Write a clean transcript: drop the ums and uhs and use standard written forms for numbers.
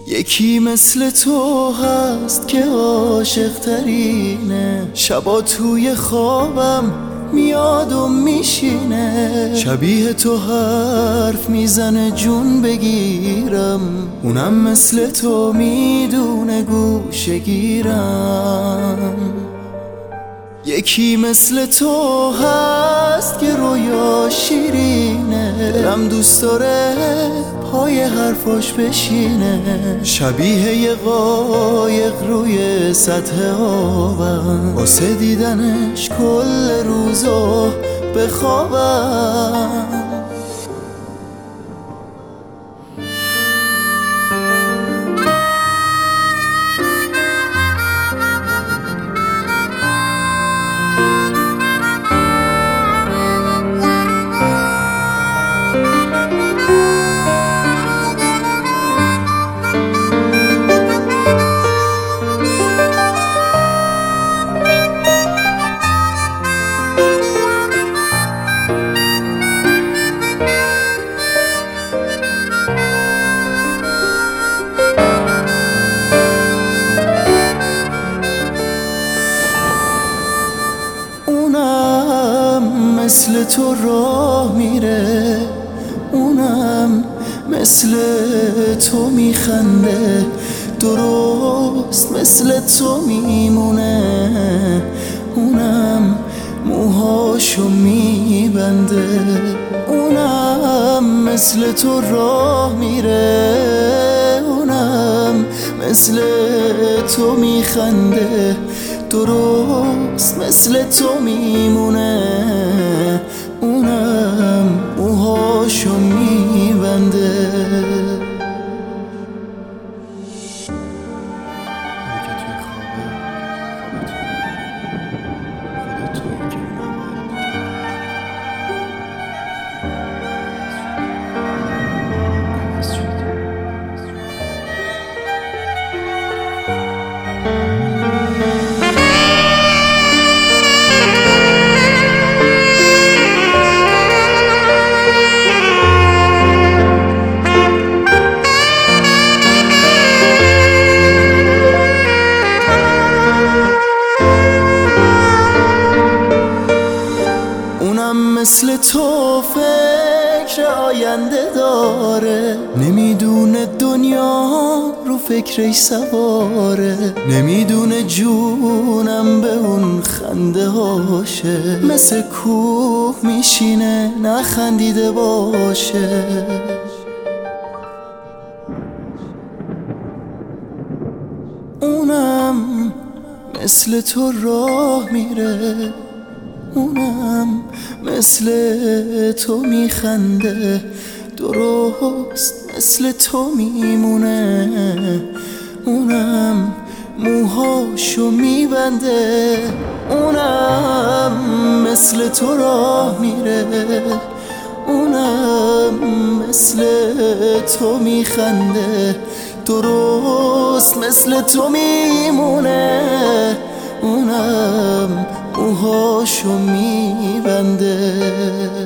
یکی مثل تو هست که عاشق ترینه، شبا توی خوابم میاد و میشینه، شبیه تو حرف میزنه جون بگیرم، اونم مثل تو میدونه گوشه گیرم. یکی مثل تو هست که رویا شیرینه، دلم دوست داره پای حرفاش بشینه، شبیه یه قایق روی سطح آبم، واسه دیدنش کل روزا بخوابم. مثل تو راه میره، اونم مثل تو میخنده، درست مثل تو میمونه، اونم موهاشو میبنده. اونم مثل تو راه میره، اونم مثل تو میخنده، درست مثل تو میمونه، اونم موهاشو میبنده. مثل تو فکر آینده داره، نمیدونه دنیا رو فکرش سواره، نمیدونه جونم به اون خنده هاشه، مثل کوه میشینه نخندیده باشه. اونم مثل تو راه میره، اونم مثل تو میخنده، درست مثل تو میمونه، اونم موهاشو میبنده. اونم مثل تو راه میره، اونم مثل تو میخنده، درست مثل تو میمونه، اونم موهاشو میبنده.